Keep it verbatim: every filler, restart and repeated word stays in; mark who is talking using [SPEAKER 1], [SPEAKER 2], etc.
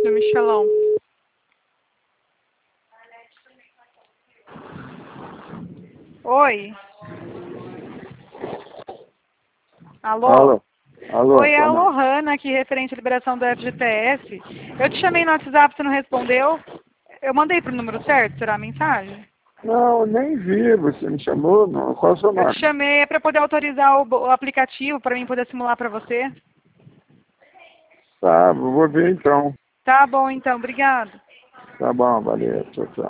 [SPEAKER 1] do Michelão. Oi. Alô?
[SPEAKER 2] Alô? Alô?
[SPEAKER 1] Oi, é a
[SPEAKER 2] Fernando.
[SPEAKER 1] Lohana aqui, referente à liberação do F G T S. Eu te chamei no WhatsApp, você não respondeu. Eu mandei pro número certo, será a mensagem?
[SPEAKER 2] Não, nem vi. Você me chamou? Não. Qual é o seu
[SPEAKER 1] Eu
[SPEAKER 2] nome?
[SPEAKER 1] te chamei é para poder autorizar o, o aplicativo para mim poder simular para você.
[SPEAKER 2] Tá, vou ver então.
[SPEAKER 1] Tá bom, então. Obrigado.
[SPEAKER 2] Tá bom, valeu. Tchau, tchau.